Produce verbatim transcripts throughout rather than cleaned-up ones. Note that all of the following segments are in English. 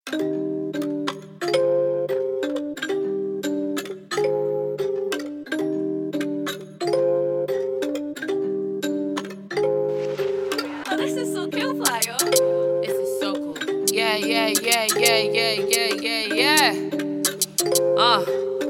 This is so cool, Flyer. This is so cool. Yeah, yeah, yeah, yeah, yeah, yeah, yeah, yeah. Uh.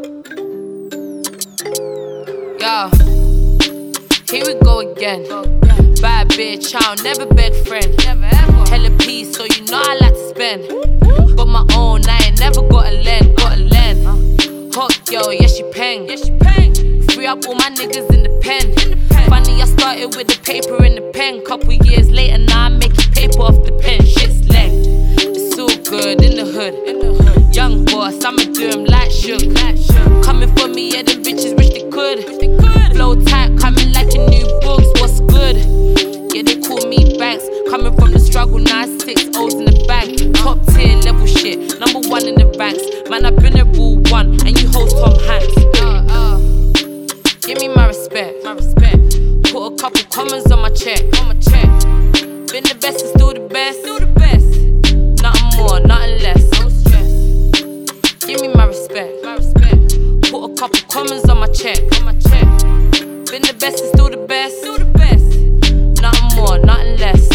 Yo. Here we go again. Bad bitch, I'll never beg friend. Never ever. Hella peace, so you know I like to spend. Got my own, I ain't never got a lend, got a lend. Hot girl, yeah she peng. Yeah, she paying. Free up all my niggas in the pen. Funny, I started with the paper and the pen. Couple years later, now I'm making paper off the pen. Shit's leng. It's all good in the hood. In the hood. Young boss, I'ma do him like shook. Like shook. Coming for me, yeah, them bitches wish they could. Wish they could. Flow tight, coming like a new books. What's good? Yeah, they call me Banks. Coming from the struggle, now it's six O's in the bank. Top tier level shit, number one in the ranks. Man, I've been a rule one, and you host Tom Hanks. Uh, uh. Give me my respect. My respect. Put a couple commas on my check. On my check. Been the best and still the best. Do the best. Nothing more, nothing less. No stress. Give me my respect. My respect. Put a couple commas on my check. On my check. Been the best and still the best. Do the best. Nothing more, nothing less.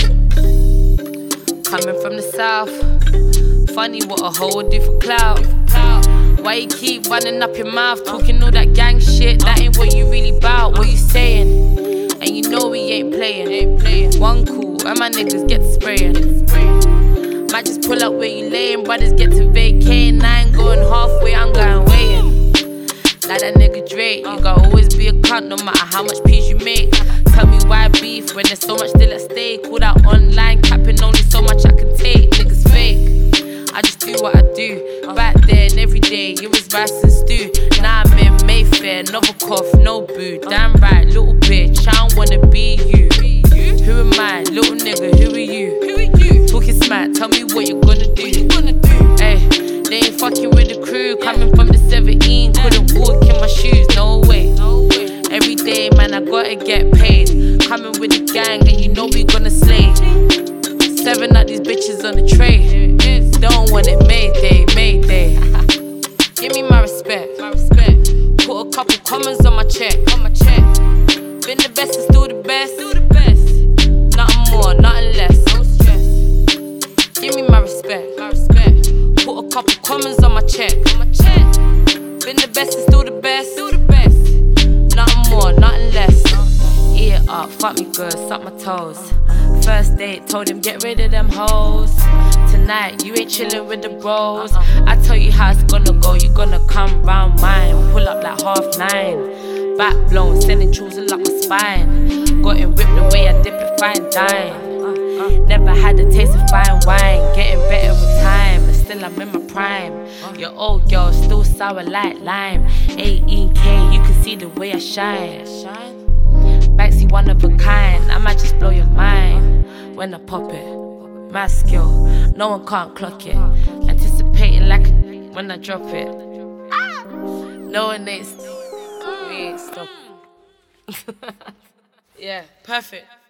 Coming from the south. Funny what a hoe would do for clout. Cloud. Why you keep running up your mouth, talking all that gang shit? That ain't what you really bout. What you saying? And you know we ain't playing. Ain't playing. One cool, and my niggas get to spraying. Spring. Might just pull up where you layin', brothers get to vacating. I ain't going halfway, I'm going weighing. Like that nigga Drake, you gotta always be a cunt no matter how much peace you make. Tell me why beef when there's so much still at stake. Called out online, capping only so much I can take. Niggas fake. I just do what I do. Back then, every day, it was rice and stew. Now I'm in Mayfair, Novikov, no boo. Damn right, little bitch, I don't wanna be you. Who am I, little nigga, who are you? Who are you? Talking smack, tell me what you gonna do. What you gonna do? Ay, they ain't fucking with the crew. Coming from the seventeen, couldn't walk in my shoes, no way. No way. Every day, man, I gotta get paid. Coming with the gang, and you know we gonna slay. Seven of these bitches on the tray. Don't want it, Mayday, Mayday. Give me my respect. My respect. Put a couple commas on my check. On my check. Been the best and still the best. Do the best. Nothing more, nothing less. No stress. Give me my respect. My respect. Put a couple commas on my check. On my check. Been the best and still the best. Do the best. Nothing more, nothing less. Eat it up, fuck me good, suck my toes. First date, told him get rid of them hoes. Tonight, you ain't chillin' with the bros. I tell you how it's gonna go, you gonna come round mine. Pull up like half nine. Back blown, sending chills up my spine. Got it whipped the way I dip it, fine dime. Never had the taste of fine wine. Getting better with time, but still I'm in my prime. Your old girl still sour like lime. eighteen K, you can see the way I shine. Banksy one of a kind, I might just blow your mind when I pop it. My skill, no one can't clock it. Anticipating like a when I drop it. No one ain't st- we ain't stop. Yeah, perfect.